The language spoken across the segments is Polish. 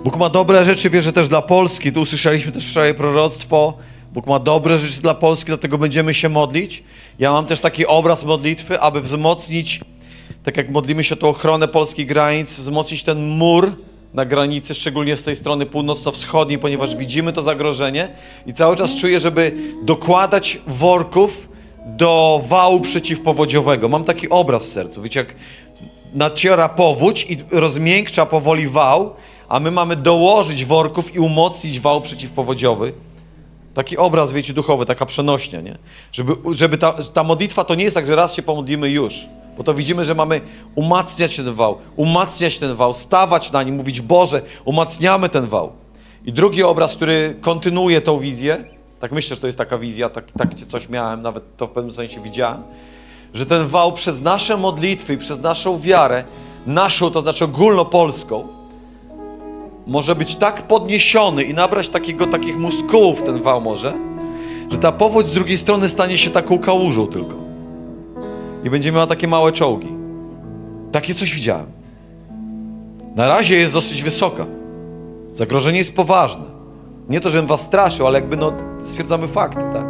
Bóg ma dobre rzeczy, wierzę też dla Polski. Tu usłyszeliśmy też wczoraj proroctwo. Bóg ma dobre rzeczy dla Polski, dlatego będziemy się modlić. Ja mam też taki obraz modlitwy, aby wzmocnić, tak jak modlimy się o tę ochronę polskich granic, wzmocnić ten mur na granicy, szczególnie z tej strony północno-wschodniej, ponieważ widzimy to zagrożenie i cały czas czuję, żeby dokładać worków do wału przeciwpowodziowego. Mam taki obraz w sercu. Wiecie, jak naciera powódź i rozmiękcza powoli wał, a my mamy dołożyć worków i umocnić wał przeciwpowodziowy. Taki obraz, wiecie, duchowy, taka przenośnia, nie? Żeby ta modlitwa to nie jest tak, że raz się pomodlimy już. Bo to widzimy, że mamy umacniać ten wał, stawać na nim, mówić: Boże, umacniamy ten wał. I drugi obraz, który kontynuuje tą wizję, tak myślę, że to jest taka wizja, tak coś miałem, nawet to w pewnym sensie widziałem, że ten wał przez nasze modlitwy i przez naszą wiarę, naszą, to znaczy ogólnopolską, może być tak podniesiony i nabrać takich muskułów ten wał może, że ta powódź z drugiej strony stanie się taką kałużą tylko. I będzie miała takie małe czołgi. Takie coś widziałem. Na razie jest dosyć wysoka. Zagrożenie jest poważne. Nie to, żebym was straszył, ale jakby stwierdzamy fakty, tak?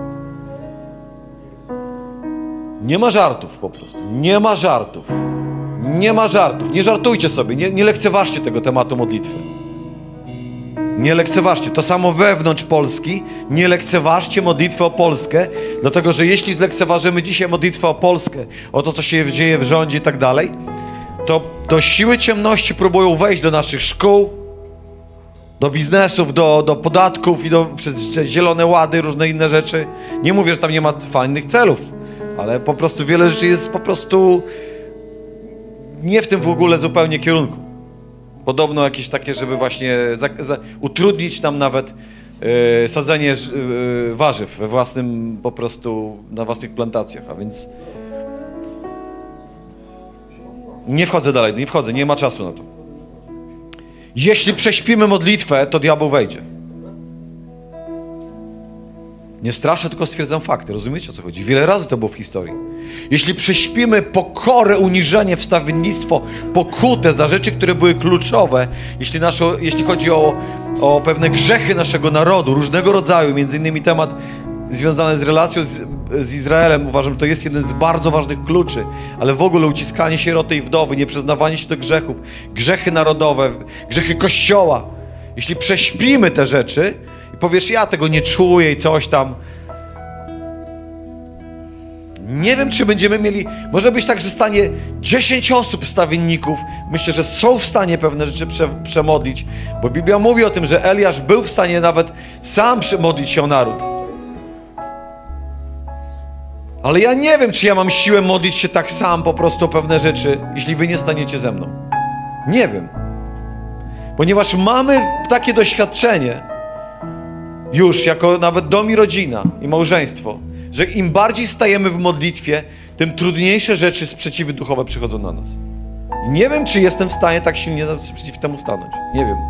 Nie ma żartów po prostu. Nie ma żartów. Nie ma żartów. Nie żartujcie sobie. Nie lekceważcie tego tematu modlitwy. Nie lekceważcie. To samo wewnątrz Polski. Nie lekceważcie modlitwy o Polskę, dlatego że jeśli zlekceważymy dzisiaj modlitwę o Polskę, o to, co się dzieje w rządzie i tak dalej, to siły ciemności próbują wejść do naszych szkół, do biznesów, do podatków i przez zielone łady, różne inne rzeczy. Nie mówię, że tam nie ma fajnych celów, ale po prostu wiele rzeczy jest po prostu nie w tym w ogóle zupełnie kierunku. Podobno jakieś takie, żeby właśnie utrudnić nam nawet sadzenie warzyw we własnym, po prostu na własnych plantacjach, a więc nie wchodzę dalej, nie ma czasu na to. Jeśli prześpimy modlitwę, to diabeł wejdzie. Nie straszę, tylko stwierdzam fakty. Rozumiecie, o co chodzi? Wiele razy to było w historii. Jeśli prześpimy pokorę, uniżenie, wstawiennictwo, pokutę za rzeczy, które były kluczowe, jeśli chodzi o pewne grzechy naszego narodu, różnego rodzaju, między innymi temat związany z relacją z Izraelem, uważam, że to jest jeden z bardzo ważnych kluczy, ale w ogóle uciskanie sieroty i wdowy, nieprzyznawanie się do grzechów, grzechy narodowe, grzechy Kościoła. Jeśli prześpimy te rzeczy i powiesz: ja tego nie czuję i coś tam, nie wiem, czy będziemy mieli, może być tak, że stanie 10 osób wstawienników, myślę, że są w stanie pewne rzeczy przemodlić, bo Biblia mówi o tym, że Eliasz był w stanie nawet sam przemodlić się o naród. Ale ja nie wiem, czy ja mam siłę modlić się tak sam po prostu o pewne rzeczy, jeśli wy nie staniecie ze mną. Nie wiem. Ponieważ mamy takie doświadczenie już, jako nawet dom i rodzina i małżeństwo, że im bardziej stajemy w modlitwie, tym trudniejsze rzeczy, sprzeciwy duchowe przychodzą na nas. I nie wiem, czy jestem w stanie tak silnie przeciw temu stanąć. Nie wiem.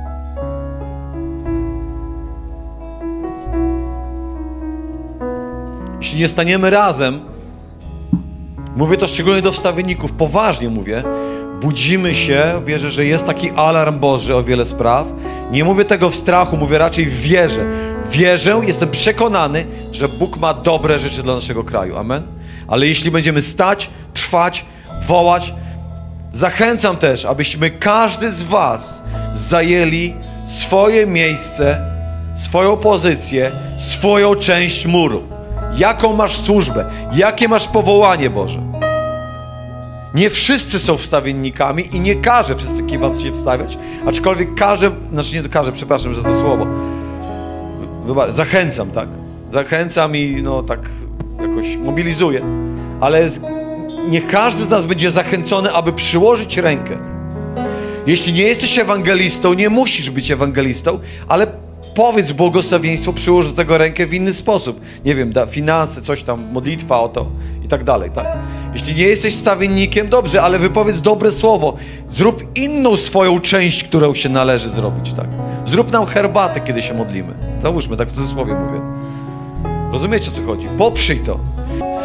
Jeśli nie staniemy razem, mówię to szczególnie do wstawienników, poważnie mówię, budzimy się, wierzę, że jest taki alarm Boży o wiele spraw. Nie mówię tego w strachu, mówię raczej w wierze. Wierzę, jestem przekonany, że Bóg ma dobre rzeczy dla naszego kraju. Amen? Ale jeśli będziemy stać, trwać, wołać, zachęcam też, abyśmy każdy z was zajęli swoje miejsce, swoją pozycję, swoją część muru. Jaką masz służbę? Jakie masz powołanie, Boże? Nie wszyscy są wstawiennikami i nie każę wszystkim wam się wstawiać, aczkolwiek każę, znaczy nie każę, przepraszam za to słowo. Zachęcam, tak? Zachęcam i tak jakoś mobilizuję. Ale niech każdy z nas będzie zachęcony, aby przyłożyć rękę. Jeśli nie jesteś ewangelistą, nie musisz być ewangelistą, ale powiedz błogosławieństwo, przyłóż do tego rękę w inny sposób. Nie wiem, finanse, coś tam, modlitwa o to i tak dalej, tak? Jeśli nie jesteś wstawiennikiem, dobrze, ale wypowiedz dobre słowo. Zrób inną swoją część, którą się należy zrobić, tak? Zrób nam herbatę, kiedy się modlimy. Załóżmy, tak w cudzysłowie mówię. Rozumiecie, o co chodzi? Poprzyj to.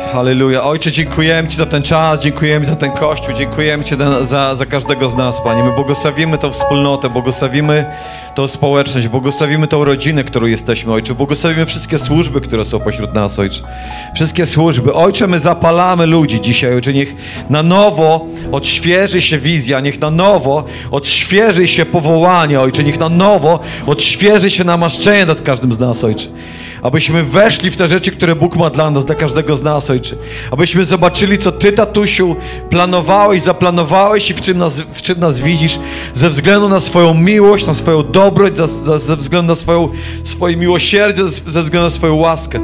Halleluja. Ojcze, dziękujemy Ci za ten czas, dziękujemy za ten Kościół, dziękujemy Ci za każdego z nas, Panie. My błogosławimy tą wspólnotę, błogosławimy tą społeczność, błogosławimy tą rodzinę, którą jesteśmy, Ojcze. Błogosławimy wszystkie służby, które są pośród nas, Ojcze. Wszystkie służby. Ojcze, my zapalamy ludzi dzisiaj, Ojcze. Niech na nowo odświeży się wizja, niech na nowo odświeży się powołanie, Ojcze. Niech na nowo odświeży się namaszczenie nad każdym z nas, Ojcze. Abyśmy weszli w te rzeczy, które Bóg ma dla nas, dla każdego z nas, Ojcze. Abyśmy zobaczyli, co Ty, tatusiu, planowałeś, zaplanowałeś i w czym nas widzisz, ze względu na swoją miłość, na swoją dobroć, ze względu na swoje miłosierdzie, ze względu na swoją łaskę.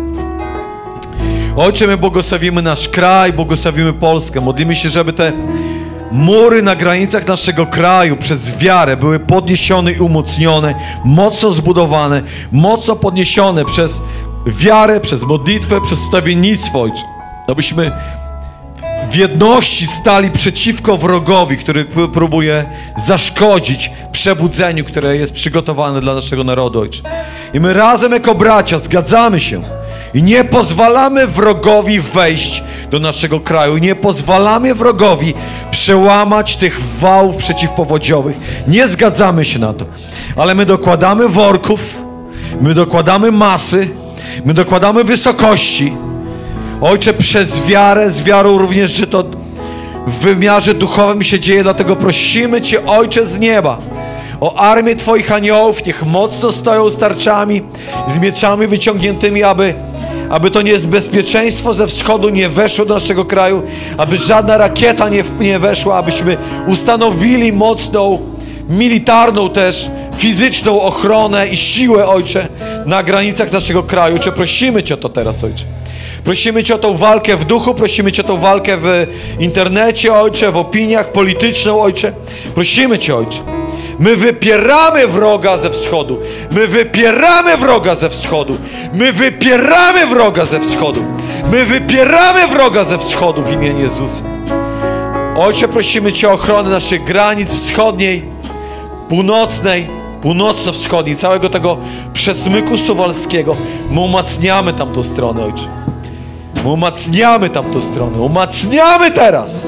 Ojcze, my błogosławimy nasz kraj, błogosławimy Polskę. Modlimy się, żeby te mury na granicach naszego kraju przez wiarę były podniesione i umocnione, mocno zbudowane, mocno podniesione przez wiarę, przez modlitwę, przez wstawiennictwo, Ojcze. Abyśmy w jedności stali przeciwko wrogowi, który próbuje zaszkodzić przebudzeniu, które jest przygotowane dla naszego narodu, Ojcze. I my razem jako bracia zgadzamy się i nie pozwalamy wrogowi wejść do naszego kraju. Nie pozwalamy wrogowi przełamać tych wałów przeciwpowodziowych. Nie zgadzamy się na to. Ale my dokładamy worków, my dokładamy masy, my dokładamy wysokości. Ojcze, przez wiarę, z wiarą również, że to w wymiarze duchowym się dzieje, dlatego prosimy Cię, Ojcze z nieba, o armię Twoich aniołów, niech mocno stoją z tarczami, z mieczami wyciągniętymi, aby to niebezpieczeństwo ze wschodu nie weszło do naszego kraju, aby żadna rakieta nie weszła, abyśmy ustanowili mocną, militarną też, fizyczną ochronę i siłę, Ojcze, na granicach naszego kraju. Ojcze, prosimy Cię o to teraz, Ojcze. Prosimy Cię o tą walkę w duchu, prosimy Cię o tą walkę w internecie, Ojcze, w opiniach polityczną, Ojcze. Prosimy Cię, Ojcze. My wypieramy wroga ze wschodu. My wypieramy wroga ze wschodu. My wypieramy wroga ze wschodu. My wypieramy wroga ze wschodu w imieniu Jezusa. Ojcze, prosimy Cię o ochronę naszych granic wschodniej, północnej, północno-wschodniej, całego tego przesmyku suwalskiego. My umacniamy tamtą stronę, Ojcze. My umacniamy tamtą stronę. Umacniamy teraz.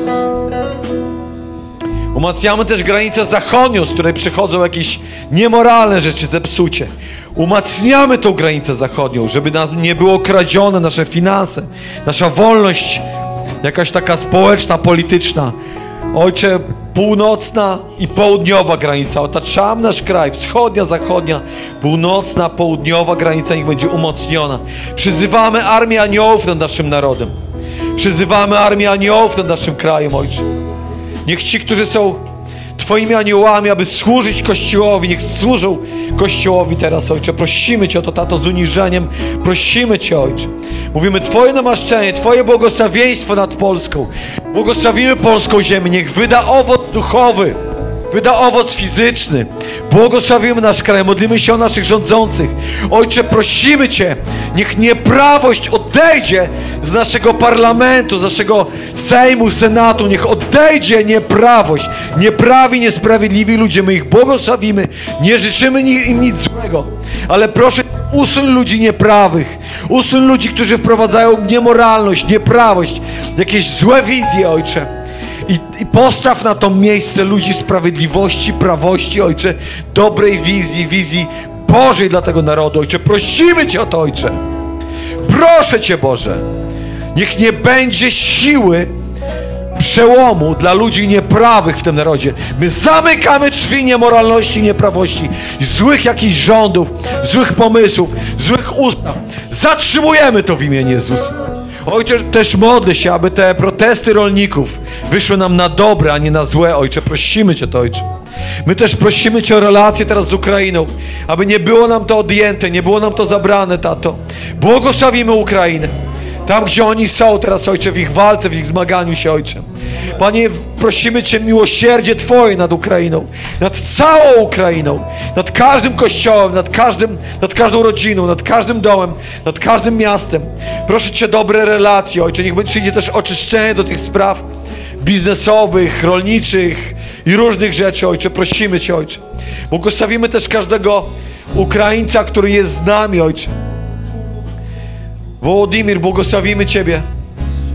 Umacniamy też granicę zachodnią, z której przychodzą jakieś niemoralne rzeczy, zepsucie. Umacniamy tą granicę zachodnią, żeby nam nie było kradzione nasze finanse, nasza wolność, jakaś taka społeczna, polityczna. Ojcze, północna i południowa granica, otaczamy nasz kraj, wschodnia, zachodnia, północna, południowa granica niech będzie umocniona. Przyzywamy armię aniołów nad naszym narodem. Przyzywamy armię aniołów nad naszym krajem, Ojcze. Niech ci, którzy są Twoimi aniołami, aby służyć Kościołowi, niech służą Kościołowi teraz, Ojcze. Prosimy Cię o to, Tato, z uniżeniem. Prosimy Cię, Ojcze. Mówimy Twoje namaszczenie, Twoje błogosławieństwo nad Polską. Błogosławimy polską ziemię. Niech wyda owoc duchowy, wyda owoc fizyczny. Błogosławimy nasz kraj, modlimy się o naszych rządzących. Ojcze, prosimy Cię, niech nieprawość odejdzie z naszego parlamentu, z naszego Sejmu, Senatu. Niech odejdzie nieprawość. Nieprawi, niesprawiedliwi ludzie, my ich błogosławimy. Nie życzymy im nic złego. Ale proszę, usuń ludzi nieprawych. Usuń ludzi, którzy wprowadzają niemoralność, nieprawość, jakieś złe wizje, Ojcze. I postaw na to miejsce ludzi sprawiedliwości, prawości, Ojcze, dobrej wizji Bożej dla tego narodu, Ojcze. Prosimy Cię o to, Ojcze. Proszę Cię, Boże. Niech nie będzie siły przełomu dla ludzi nieprawych w tym narodzie. My zamykamy drzwi niemoralności, nieprawości, złych jakichś rządów, złych pomysłów, złych ustaw. Zatrzymujemy to w imieniu Jezusa. Ojcze, też modlę się, aby te protesty rolników wyszły nam na dobre, a nie na złe, Ojcze. Prosimy Cię to, Ojcze. My też prosimy Cię o relacje teraz z Ukrainą, aby nie było nam to odjęte, nie było nam to zabrane, Tato. Błogosławimy Ukrainę. Tam, gdzie oni są teraz, Ojcze, w ich walce, w ich zmaganiu się, Ojcze. Panie, prosimy Cię miłosierdzie Twoje nad Ukrainą, nad całą Ukrainą, nad każdym kościołem, nad każdą rodziną, nad każdym domem, nad każdym miastem. Proszę Cię, dobre relacje, Ojcze. Niech przyjdzie też oczyszczenie do tych spraw biznesowych, rolniczych i różnych rzeczy, Ojcze. Prosimy Cię, Ojcze. Błogosławimy też każdego Ukraińca, który jest z nami, Ojcze. Wołodymir, błogosławimy Ciebie.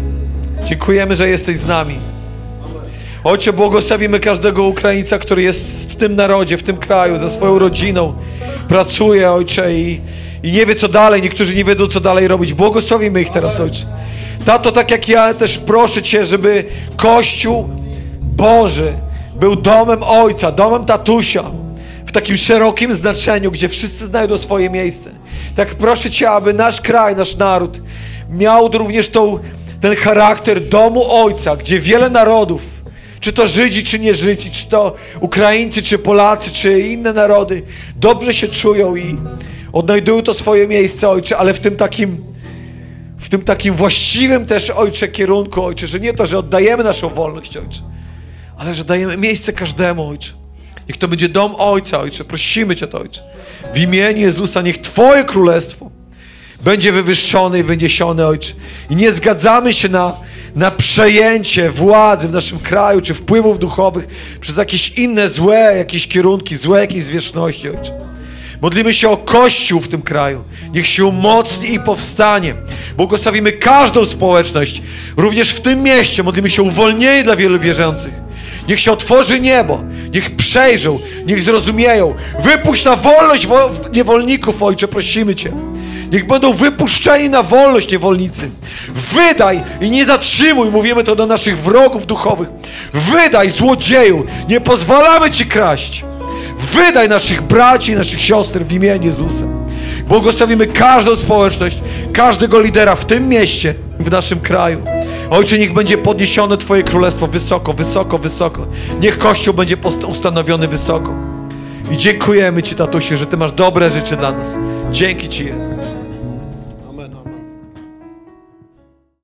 Dziękujemy, że jesteś z nami. Ojcze, błogosławimy każdego Ukraińca, który jest w tym narodzie, w tym kraju, ze swoją rodziną. Pracuje, Ojcze, i nie wie co dalej. Niektórzy nie wiedzą co dalej robić. Błogosławimy ich teraz, Ojcze. Tato, tak jak ja też proszę Cię, żeby Kościół Boży był domem Ojca, domem tatusia, w takim szerokim znaczeniu, gdzie wszyscy znajdą swoje miejsce. Tak proszę Cię, aby nasz kraj, nasz naród miał również ten charakter domu Ojca, gdzie wiele narodów, czy to Żydzi, czy nie Żydzi, czy to Ukraińcy, czy Polacy, czy inne narody, dobrze się czują i odnajdują to swoje miejsce, Ojcze, ale w tym takim właściwym też, Ojcze, kierunku, Ojcze, że nie to, że oddajemy naszą wolność, Ojcze, ale że dajemy miejsce każdemu, Ojcze. Niech to będzie dom Ojca, Ojcze. Prosimy Cię to, Ojcze. W imieniu Jezusa niech Twoje królestwo będzie wywyższone i wyniesione, Ojcze. I nie zgadzamy się na przejęcie władzy w naszym kraju, czy wpływów duchowych przez jakieś inne złe jakieś kierunki, złe jakieś zwierzchności, Ojcze. Modlimy się o Kościół w tym kraju. Niech się umocni i powstanie. Błogosławimy każdą społeczność. Również w tym mieście modlimy się o uwolnienie dla wielu wierzących. Niech się otworzy niebo. Niech przejrzą. Niech zrozumieją. Wypuść na wolność niewolników, Ojcze, prosimy Cię. Niech będą wypuszczeni na wolność niewolnicy. Wydaj i nie zatrzymuj. Mówimy to do naszych wrogów duchowych. Wydaj, złodzieju. Nie pozwalamy Ci kraść. Wydaj naszych braci i naszych siostr w imieniu Jezusa. Błogosławimy każdą społeczność, każdego lidera w tym mieście, w naszym kraju. Ojcze, niech będzie podniesione Twoje królestwo wysoko, wysoko, wysoko. Niech Kościół będzie ustanowiony wysoko. I dziękujemy Ci, tatusie, że Ty masz dobre rzeczy dla nas. Dzięki Ci, Jezus.